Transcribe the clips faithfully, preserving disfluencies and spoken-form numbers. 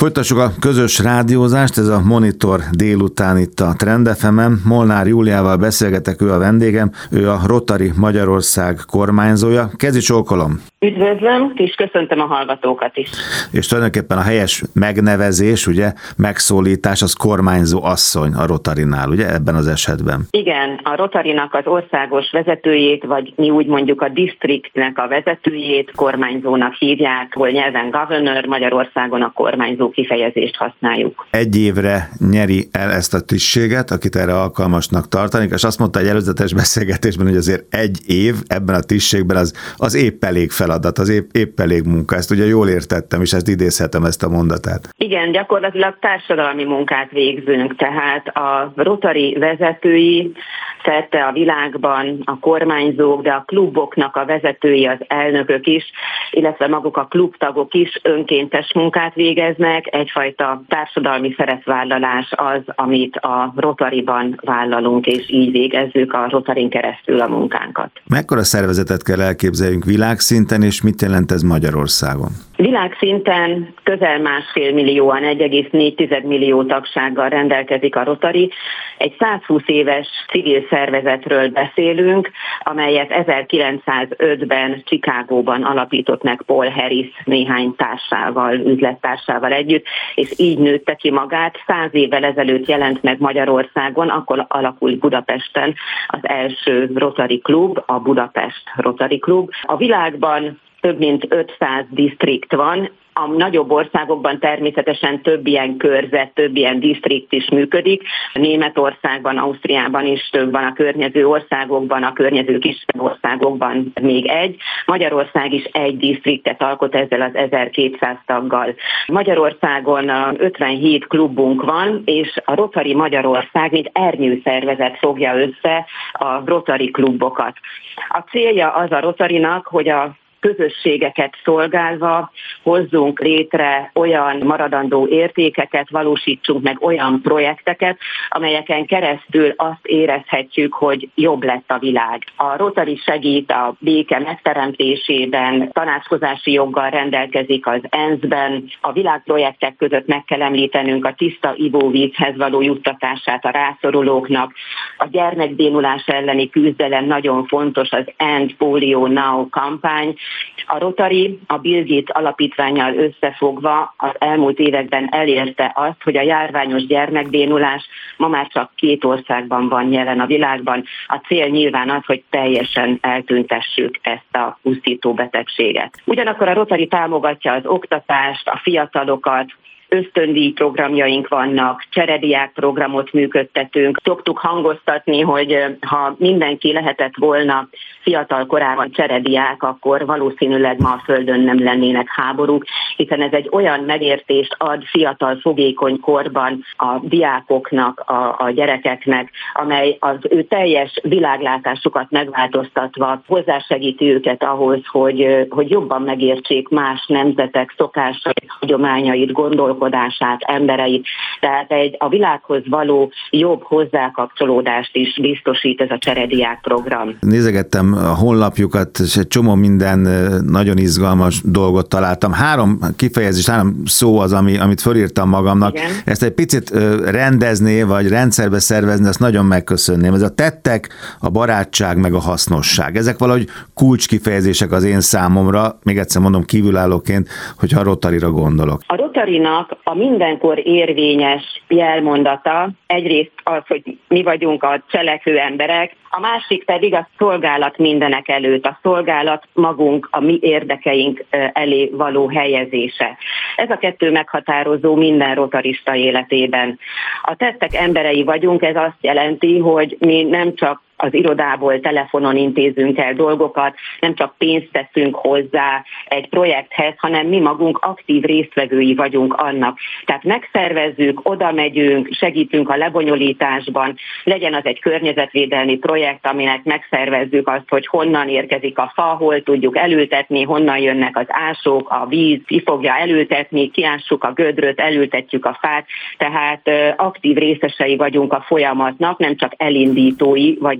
Folytassuk a közös rádiózást, ez a Monitor délután itt a Trend ef emen. Molnár Júliával beszélgetek, ő a vendégem, ő a Rotary Magyarország kormányzója. Kezi csókolom! Üdvözlöm, és köszöntöm a hallgatókat is. És tulajdonképpen a helyes megnevezés, ugye, megszólítás, az kormányzó asszony a Rotarynál, ugye, ebben az esetben? Igen, a Rotarynak az országos vezetőjét, vagy mi úgy mondjuk a districtnek a vezetőjét kormányzónak hívják, hol nyelven governor, Magyarországon a kormányzó kifejezést használjuk. Egy évre nyeri el ezt a tisztséget, akit erre alkalmasnak tartanik, és azt mondta egy előzetes beszélgetésben, hogy azért egy év ebben a tisztségben az, az épp elég feladat, az épp, épp elég munka. Ezt ugye jól értettem, és ezt idézhetem, ezt a mondatát. Igen, gyakorlatilag társadalmi munkát végzünk, tehát a Rotary vezetői szerte a világban, a kormányzók, de a kluboknak a vezetői, az elnökök is, illetve maguk a klubtagok is önkéntes munkát végeznek. Egyfajta társadalmi szerepvállalás az, amit a Rotaryban vállalunk, és így végezzük a Rotaryn keresztül a munkánkat. Mekkora szervezetet kell elképzeljünk világszinten, és mit jelent ez Magyarországon? Világszinten közel másfél millióan, egy egész négy millió tagsággal rendelkezik a Rotary. Egy százhúsz éves civil szervezetről beszélünk, amelyet ezerkilencszázötben Chicagóban alapított meg Paul Harris néhány társával, üzlettársával együtt, és így nőtte ki magát. Száz évvel ezelőtt jelent meg Magyarországon, akkor alakult Budapesten az első Rotary Klub, a Budapest Rotary Klub. A világban több mint ötszáz disztrikt van, a nagyobb országokban természetesen több ilyen körzet, több ilyen disztrikt is működik. Németországban, Ausztriában is több van, a környező országokban, a környező kisebb országokban még egy. Magyarország is egy disztriktet alkot ezzel az ezerkétszáz taggal. Magyarországon ötvenhét klubunk van, és a Rotary Magyarország, mint ernyőszervezet fogja össze a Rotary klubokat. A célja az a Rotarynak, hogy a közösségeket szolgálva hozzunk létre olyan maradandó értékeket, valósítsunk meg olyan projekteket, amelyeken keresztül azt érezhetjük, hogy jobb lett a világ. A Rotary segít a béke megteremtésében, tanácskozási joggal rendelkezik az é en es ben, a világprojektek között meg kell említenünk a tiszta ivóvízhez való juttatását a rászorulóknak, a gyermekbénulás elleni küzdelem nagyon fontos, az End Polio Now kampány. A Rotary a Bill Gates alapítvánnyal összefogva az elmúlt években elérte azt, hogy a járványos gyermekbénulás ma már csak két országban van jelen a világban. A cél nyilván az, hogy teljesen eltüntessük ezt a pusztító betegséget. Ugyanakkor a Rotary támogatja az oktatást, a fiatalokat, ösztöndíj programjaink vannak, cserediák programot működtetünk. Szoktuk hangoztatni, hogy ha mindenki lehetett volna fiatal korában cserediák, akkor valószínűleg ma a Földön nem lennének háborúk, hiszen ez egy olyan megértést ad fiatal, fogékony korban a diákoknak, a, a gyerekeknek, amely az ő teljes világlátásukat megváltoztatva hozzásegíti őket ahhoz, hogy, hogy jobban megértsék más nemzetek szokásait, hagyományait, gondolkodását, embereit. Tehát egy a világhoz való jobb hozzákapcsolódást is biztosít ez a cserediák program. Nézegettem a honlapjukat, és egy csomó minden nagyon izgalmas dolgot találtam. Három kifejezés, három szó az, ami, amit fölírtam magamnak. Igen. Ezt egy picit rendezni, vagy rendszerbe szervezni, azt nagyon megköszönném. Ez a tettek, a barátság, meg a hasznosság. Ezek valahogy kulcskifejezések az én számomra, még egyszer mondom kívülállóként, hogyha a Rotaryra gondolok. A Rotarynak a mindenkor érvényes jelmondata egyrészt az, hogy mi vagyunk a cselekvő emberek, a másik pedig a szolgálat mindenek előtt, a szolgálat magunk, a mi érdekeink elé való helyezése. Ez a kettő meghatározó minden rotarista életében. A tettek emberei vagyunk, ez azt jelenti, hogy mi nem csak az irodából, telefonon intézünk el dolgokat, nem csak pénzt teszünk hozzá egy projekthez, hanem mi magunk aktív résztvevői vagyunk annak. Tehát megszervezzük, oda megyünk, segítünk a lebonyolításban, legyen az egy környezetvédelmi projekt, aminek megszervezzük azt, hogy honnan érkezik a fa, hol tudjuk elültetni, honnan jönnek az ásók, a víz, ki fogja elültetni, kiássuk a gödröt, elültetjük a fát, tehát aktív részesei vagyunk a folyamatnak, nem csak elindítói, vagy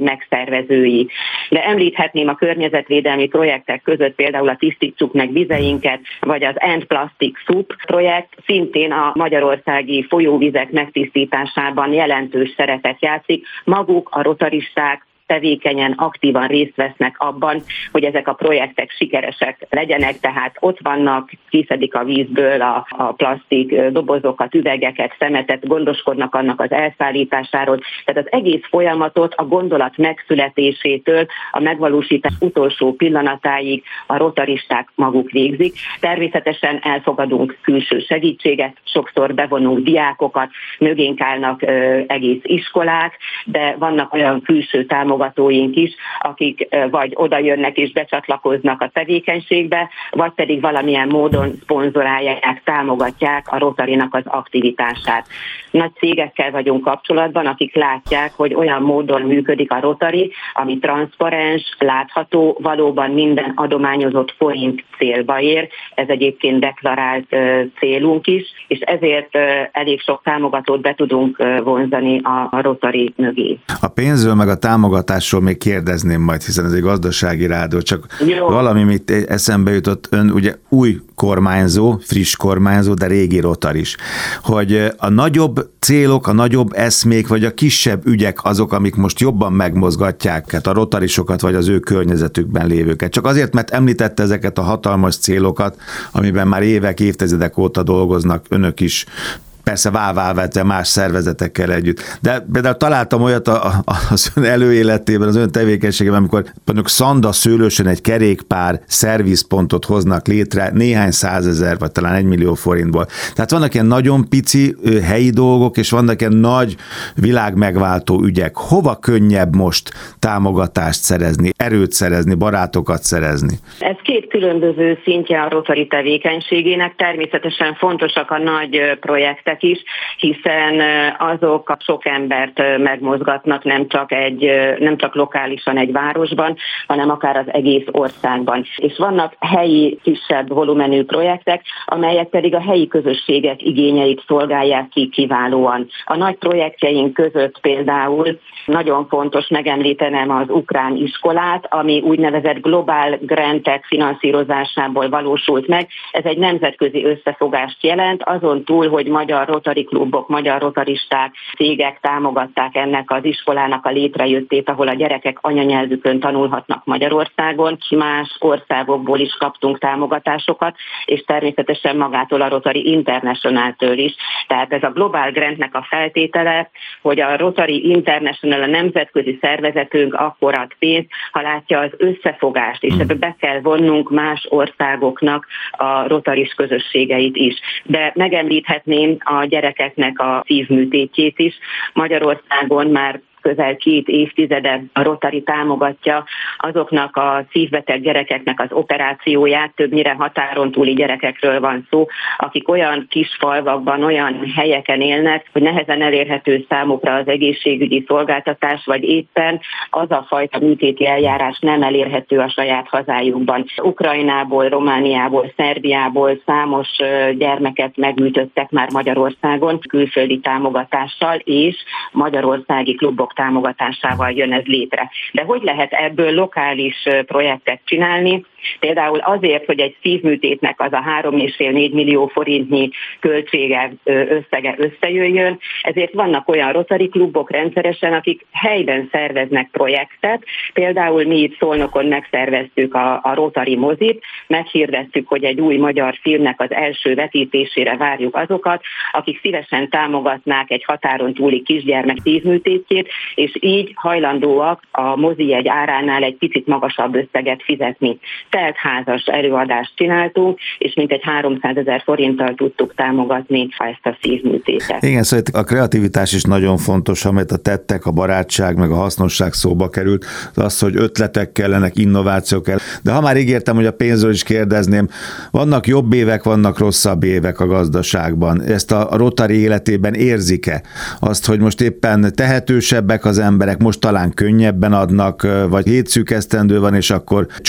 megszervezői. De említhetném a környezetvédelmi projektek között például a Tisztítsuk meg vizeinket, vagy az End Plastic Soup projekt, szintén a magyarországi folyóvizek megtisztításában jelentős szerepet játszik. Maguk a rotaristák tevékenyen, aktívan részt vesznek abban, hogy ezek a projektek sikeresek legyenek, tehát ott vannak, kiszedik a vízből a, a plastik dobozokat, üvegeket, szemetet, gondoskodnak annak az elszállításáról. Tehát az egész folyamatot a gondolat megszületésétől a megvalósítás utolsó pillanatáig a rotaristák maguk végzik. Természetesen elfogadunk külső segítséget, sokszor bevonunk diákokat, mögénk állnak ö, egész iskolák, de vannak olyan külső támogatók, támogatóink is, akik vagy oda jönnek és becsatlakoznak a tevékenységbe, vagy pedig valamilyen módon szponzorálják, támogatják a Rotary-nak az aktivitását. Nagy cégekkel vagyunk kapcsolatban, akik látják, hogy olyan módon működik a Rotary, ami transzparens, látható, valóban minden adományozott forint célba ér. Ez egyébként deklarált célunk is, és ezért elég sok támogatót be tudunk vonzani a Rotary mögé. A pénzről meg a támogatásról még kérdezném majd, hiszen ez egy gazdasági rádió, csak Jó. valami, mit eszembe jutott, ön ugye új kormányzó, friss kormányzó, de régi Rotary is, hogy a nagyobb célok, a nagyobb eszmék, vagy a kisebb ügyek azok, amik most jobban megmozgatják a rotarisokat, vagy az ő környezetükben lévőket. Csak azért, mert említette ezeket a hatalmas célokat, amiben már évek, évtizedek óta dolgoznak önök is, persze válválvetve más szervezetekkel együtt. De például találtam olyat a, a, az ön előéletében, az ön tevékenységében, amikor mondjuk Szanda Szőlősön egy kerékpár szervizpontot hoznak létre néhány százezer, vagy talán egy millió forintból. Tehát vannak ilyen nagyon pici helyi dolgok, és vannak ilyen nagy világmegváltó ügyek. Hova könnyebb most támogatást szerezni, erőt szerezni, barátokat szerezni? Ez két különböző szintje a Rotary tevékenységének. Természetesen fontosak a nagy projektek is, hiszen azok a sok embert megmozgatnak nem csak, egy, nem csak lokálisan egy városban, hanem akár az egész országban. És vannak helyi, kisebb volumenű projektek, amelyek pedig a helyi közösségek igényeit szolgálják ki kiválóan. A nagy projektjeink között például nagyon fontos megemlítenem az ukrán iskolát, ami úgynevezett globál grantek finanszírozásából valósult meg. Ez egy nemzetközi összefogást jelent, azon túl, hogy magyar Rotary klubok, magyar rotaristák, cégek támogatták ennek az iskolának a létrejöttét, ahol a gyerekek anyanyelvükön tanulhatnak Magyarországon. Más országokból is kaptunk támogatásokat, és természetesen magától a Rotary International-től is. Tehát ez a Global Grantnek a feltétele, hogy a Rotary International, a nemzetközi szervezetünk akkor ad pénzt, ha látja az összefogást, és ebbe be kell vonnunk más országoknak a rotaris közösségeit is. De megemlíthetném a gyerekeknek a szívműtétjét is. Magyarországon már közel két évtizede a Rotary támogatja azoknak a szívbeteg gyerekeknek az operációját, többnyire határon túli gyerekekről van szó, akik olyan kis falvakban, olyan helyeken élnek, hogy nehezen elérhető számukra az egészségügyi szolgáltatás, vagy éppen az a fajta műtéti eljárás nem elérhető a saját hazájukban. Ukrajnából, Romániából, Szerbiából számos gyermeket megműtöttek már Magyarországon külföldi támogatással, és magyarországi klubok támogatásával jön ez létre. De hogy lehet ebből lokális projektet csinálni? Például azért, hogy egy szívműtétnek az a három és fél négy millió forintnyi költsége, összege összejöjjön, ezért vannak olyan Rotary klubok rendszeresen, akik helyben szerveznek projektet. Például mi itt Szolnokon megszerveztük a, a Rotary mozit, meghirdettük, hogy egy új magyar filmnek az első vetítésére várjuk azokat, akik szívesen támogatnák egy határon túli kisgyermek szívműtétjét, és így hajlandóak a mozijegy áránál egy picit magasabb összeget fizetni. Teltházas előadást csináltunk, és mintegy háromszázezer forinttal tudtuk támogatni ezt a szívműtétet. Igen, szóval a kreativitás is nagyon fontos, amit a tettek, a barátság, meg a hasznosság szóba került, az, hogy ötletek kellenek, innovációk kell. De ha már ígértem, hogy a pénzről is kérdezném, vannak jobb évek, vannak rosszabb évek a gazdaságban. Ezt a Rotary életében érzik-e? Azt, hogy most éppen tehetősebbek az emberek, most talán könnyebben adnak, vagy hét szűk esztendő van, és akkor csomó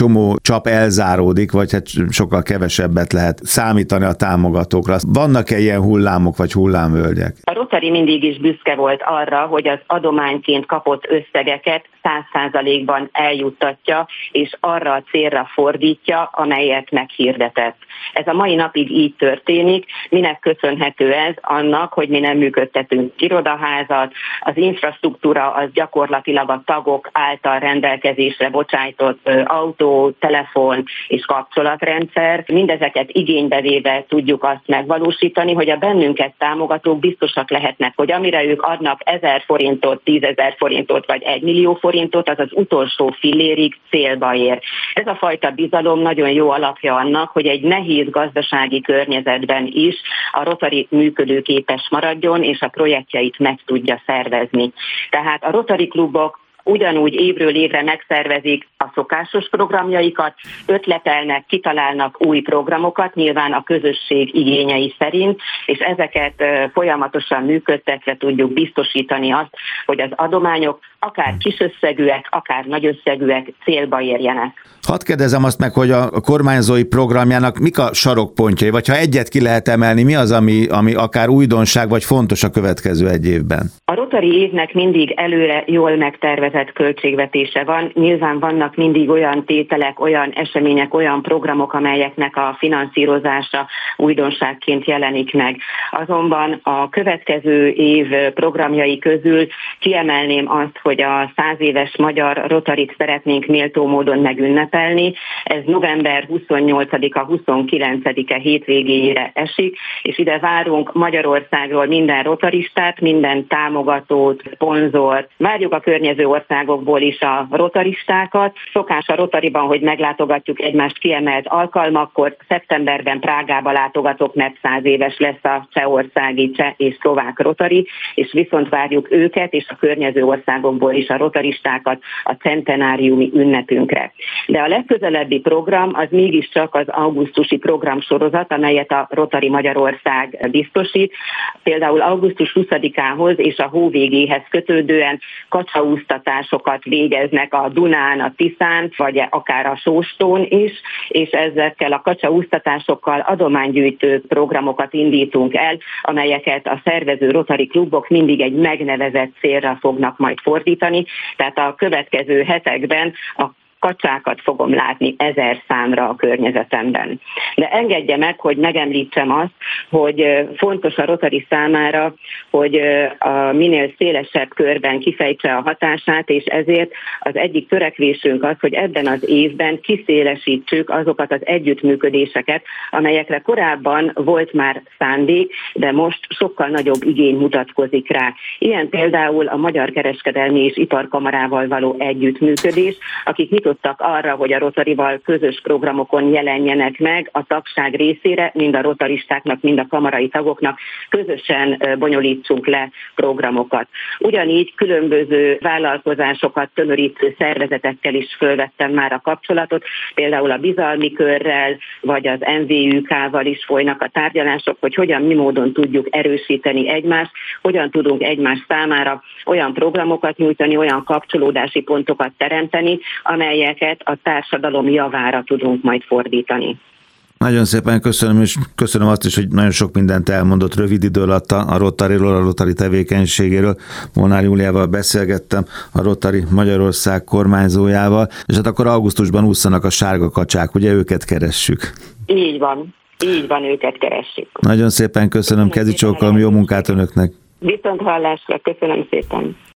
csap elzáródik, vagy hát sokkal kevesebbet lehet számítani a támogatókra. Vannak-e ilyen hullámok vagy hullámvölgyek? A Rotary mindig is büszke volt arra, hogy az adományként kapott összegeket száz százalékban eljuttatja, és arra a célra fordítja, amelyet meghirdetett. Ez a mai napig így történik. Minek köszönhető ez? Annak, hogy mi nem működtetünk irodaházat, az infrastruktúra az gyakorlatilag a tagok által rendelkezésre bocsájtott autó, telefon és kapcsolatrendszer. Mindezeket igénybe véve tudjuk azt megvalósítani, hogy a bennünket támogatók biztosak lehetnek, hogy amire ők adnak ezer forintot, tízezer forintot vagy egy millió forintot, az az utolsó fillérig célba ér. Ez a fajta bizalom nagyon jó alapja annak, hogy egy nehéz gazdasági környezetben is a Rotary működőképes maradjon, és a projektjeit meg tudja szervezni. Tehát a Rotary klubok ugyanúgy évről évre megszervezik a szokásos programjaikat, ötletelnek, kitalálnak új programokat, nyilván a közösség igényei szerint, és ezeket folyamatosan működtetve tudjuk biztosítani azt, hogy az adományok akár kisösszegűek, akár nagyösszegűek célba érjenek. Hadd kérdezem azt meg, hogy a kormányzói programjának mik a sarokpontjai, vagy ha egyet ki lehet emelni, mi az, ami, ami akár újdonság, vagy fontos a következő egy évben? A Rotary évnek mindig előre jól megtervezett költségvetése van. Nyilván vannak mindig olyan tételek, olyan események, olyan programok, amelyeknek a finanszírozása újdonságként jelenik meg. Azonban a következő év programjai közül kiemelném azt, hogy a száz éves magyar Rotaryt szeretnénk méltó módon megünnepelni. Ez november huszonnyolcadika huszonkilencedike hétvégéjére esik, és ide várunk Magyarországról minden rotaristát, minden támogatót, szponzort. Várjuk a környező országokból is a rotaristákat. Szokás a Rotaryban, hogy meglátogatjuk egymást kiemelt alkalmakkor. Szeptemberben Prágába látogatok, mert száz éves lesz a csehországi, cseh és szlovák Rotary, és viszont várjuk őket és a környező országokból is a rotaristákat a centenáriumi ünnepünkre. De a legközelebbi program az mégiscsak az augusztusi programsorozat, amelyet a Rotary Magyarország biztosít. Például augusztus huszadikához és a hó végéhez kötődően kacsaúztatásokat végeznek a Dunán, a Tiszán, vagy akár a Sóstón is, és ezekkel a kacsaúztatásokkal adománygyűjtő programokat indítunk el, amelyeket a szervező Rotary klubok mindig egy megnevezett célra fognak majd fordítani. Tehát a következő hetekben a kacsákat fogom látni ezer számra a környezetemben. De engedje meg, hogy megemlítsem azt, hogy fontos a Rotary számára, hogy a minél szélesebb körben kifejtse a hatását, és ezért az egyik törekvésünk az, hogy ebben az évben kiszélesítsük azokat az együttműködéseket, amelyekre korábban volt már szándék, de most sokkal nagyobb igény mutatkozik rá. Ilyen például a Magyar Kereskedelmi és Iparkamarával való együttműködés, akik nyitott arra, hogy a Rotaryval közös programokon jelenjenek meg a tagság részére, mind a rotaristáknak, mind a kamarai tagoknak közösen bonyolítsunk le programokat. Ugyanígy különböző vállalkozásokat tömörítő szervezetekkel is fölvettem már a kapcsolatot, például a bizalmi körrel, vagy az em vé ü ká-val is folynak a tárgyalások, hogy hogyan, mi módon tudjuk erősíteni egymást, hogyan tudunk egymás számára olyan programokat nyújtani, olyan kapcsolódási pontokat teremteni, amelyeket a társadalom javára tudunk majd fordítani. Nagyon szépen köszönöm, és köszönöm azt is, hogy nagyon sok mindent elmondott rövid idő alatt a Rotaryról, a Rotary tevékenységéről. Molnár Júliával beszélgettem, a Rotary Magyarország kormányzójával, és hát akkor augusztusban ússzanak a sárga kacsák, ugye őket keressük. Így van, így van, őket keressük. Nagyon szépen köszönöm, kezi csókolom, jó munkát önöknek. Viszont hallásra, köszönöm szépen.